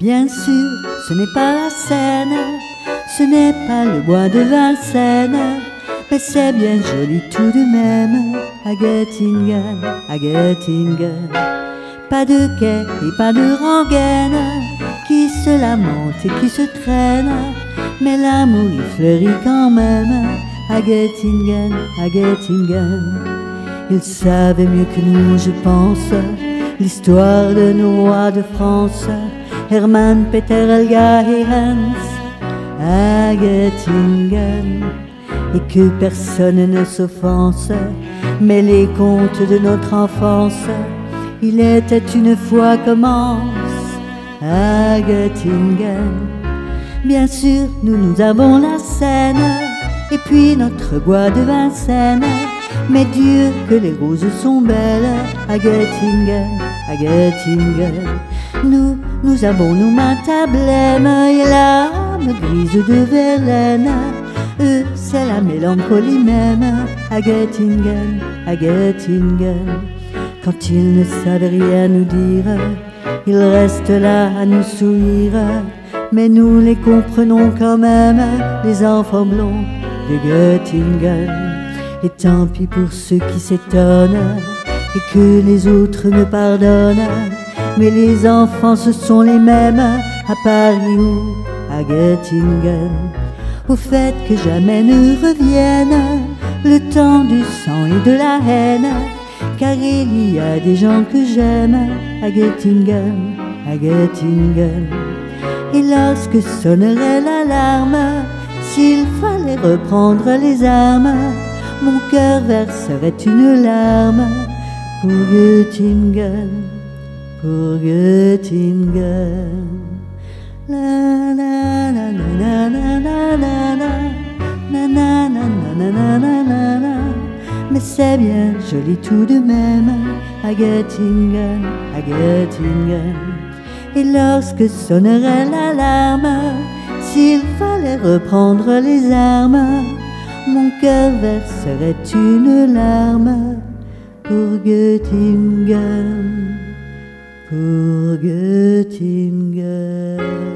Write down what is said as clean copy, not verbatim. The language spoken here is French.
Bien sûr, ce n'est pas la Seine, ce n'est pas le bois de Vincennes, mais c'est bien joli tout de même à Göttingen, à Göttingen. Pas de quai et pas de rengaine qui se lamente et qui se traîne, mais l'amour y fleurit quand même à Göttingen, à Göttingen. Ils savaient mieux que nous, je pense, l'histoire de nos rois de France, Hermann, Peter, Helga et Hans, à Göttingen. Et que personne ne s'offense, mais les contes de notre enfance, il était une fois commence à Göttingen. Bien sûr, nous avons la Seine, et puis notre bois de Vincennes, mais Dieu que les roses sont belles à Göttingen, à Göttingen. Nous avons nos mains à blême et l'âme grise de Verlaine. Eux, c'est la mélancolie même à Göttingen, à Göttingen. Quand ils ne savent rien nous dire, ils restent là à nous sourire, mais nous les comprenons quand même, les enfants blonds de Göttingen. Et tant pis pour ceux qui s'étonnent et que les autres me pardonnent, mais les enfants ce sont les mêmes à Paris ou à Göttingen. Au fait que jamais ne revienne le temps du sang et de la haine, car il y a des gens que j'aime à Göttingen, à Göttingen. Et lorsque sonnerait l'alarme, s'il fallait reprendre les armes, mon cœur verserait une larme pour Göttingen, pour Göttingen. La la la la la la la la la la la. Mais c'est bien joli tout de même à Göttingen, à Göttingen. Et lorsque sonnerait l'alarme, s'il fallait reprendre les armes, mon cœur verserait une larme pour Göttingen, pour Göttingen.